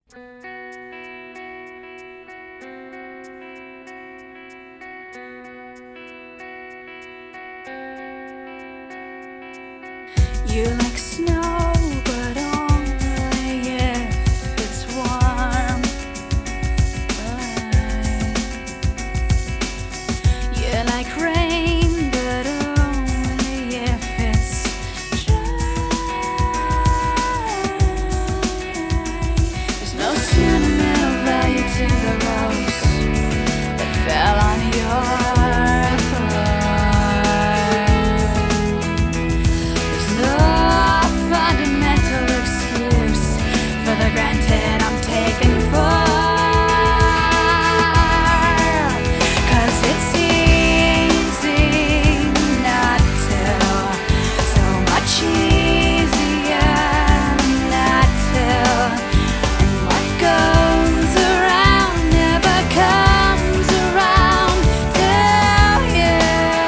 You like snow, but only if it's warm. You like rain, but only if it's dry. There's no sentimental value to the rose that fell on your granted I'm taken for, 'cause it's easy not to, so much easier not to, and what goes around never comes around till you.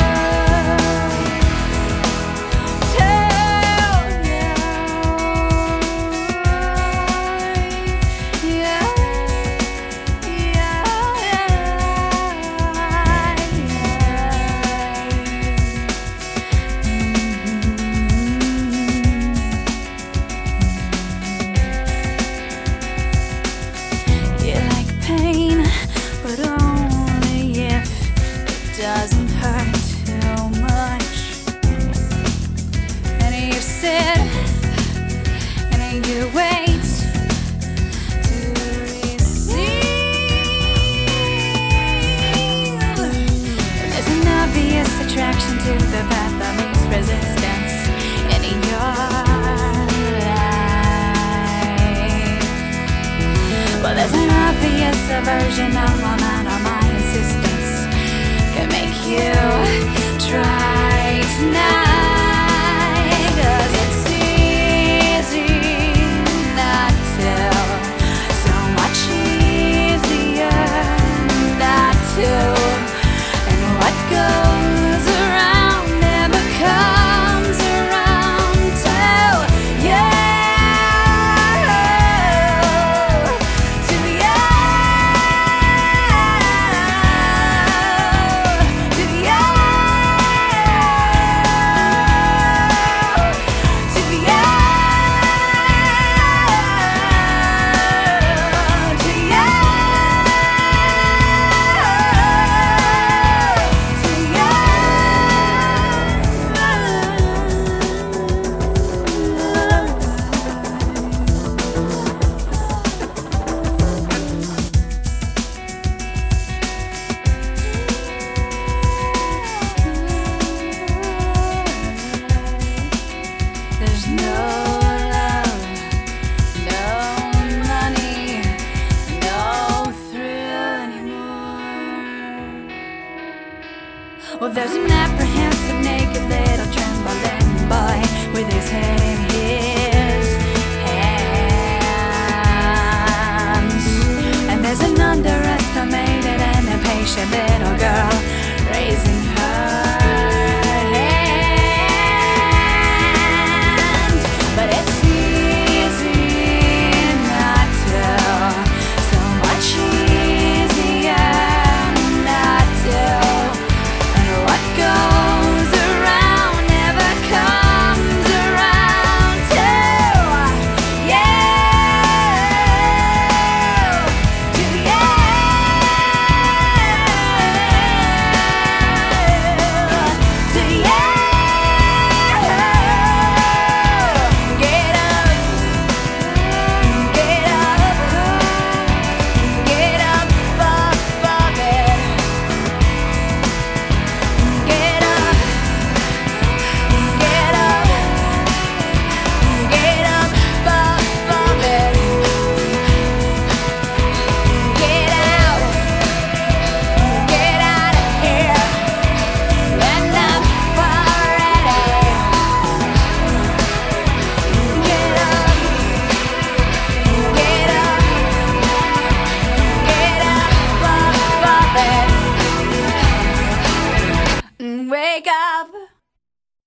But only if it doesn't hurt too much. And you sit and you wait to receive. There's an obvious attraction to the path of least resistance in your life. Well, there's an obvious aversion of my mind or my insistence can make you try tonight. 'Cause it's easy not to, so much easier not to, and what goes around never comes around till you. There's no love, no money, no thrill anymore. Well, there's